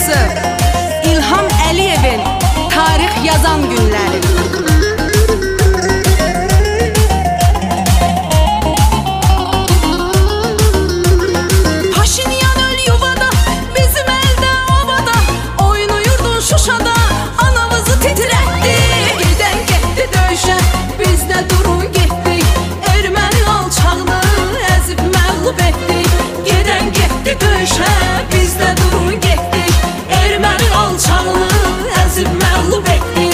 ustası İlham Əliyevin tarix yazan günləri. Paşinyan öl yuvada, bizim əldə ovada, oynuyurdun Şuşada, anamızı titrətdi. Gedən getdi döyüşə, biz də durun getdik, erməni alçağını əzib məğlub etdik. Gedən getdi döyüşə, biz də durun getdik, erməni alçağını əzib məğlub etdik.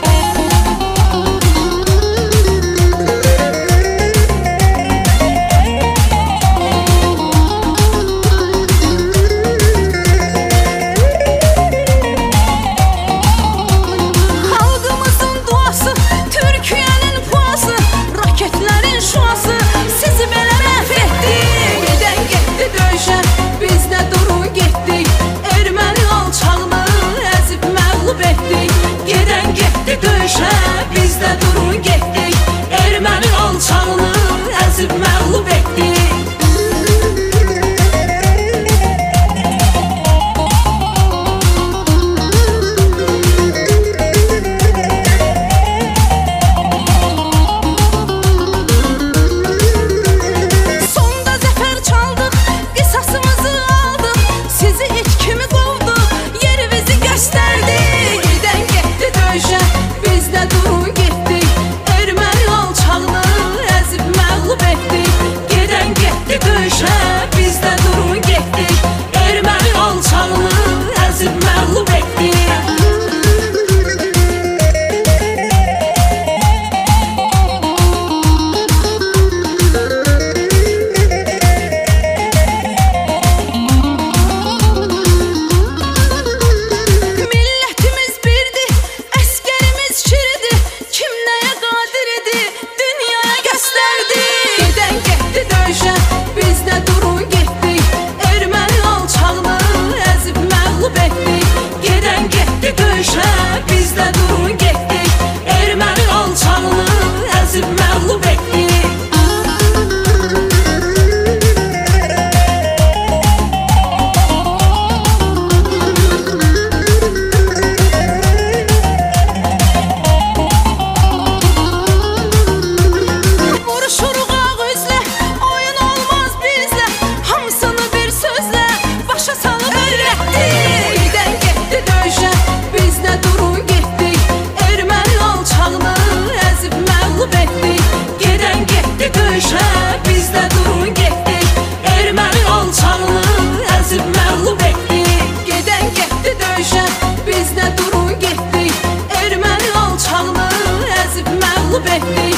Xalqımızın duası, Türkiyənin puası, raketlərin şuası sizi belə məhv etdi. Gedən getdi döyüşə, biz də durun getdik, erməni alçağını əzib məğlub etdik. Gedən getdi döyüşə, biz də durun getdik, erməni alçağını əzib məğlub etdik. Sonda zəfər çaldıq, qisasımızı aldıq, sizi it kimi qovduq, yerimizi göstərdik. Gedən getdi döyüşə, biz də durun getdik, erməni alçağını əzib məğlub etdik. Gedən getdi döyüşə, biz də durun getdik, erməni alçağını əzib məğlub etdik. Millətimiz birdir, əskərimiz şiridir, kim nəyə qadir idi, dünyaya göstərdi. Gedən getdi döyüşə, biz də durun getdik, erməni alçağını əzib məğlub etdik. Gedən getdi döyüşə, biz də durun getdik, erməni alçağını əzib məğlub etdik. Vuruşuruq ağızlə, oyun olmaz bizlə, hamısını bir sözlə başa salıb öyrətdik. Gedən getdi döyüşə, biz də durun getdik, erməni alçağını əzib məğlub etdik. Gedən getdi döyüşə, biz də durun getdik, erməni alçağını əzib məğlub etdik. Gedən getdi döyüşə, biz də durun getdik, erməni alçağını əzib məğlub etdik.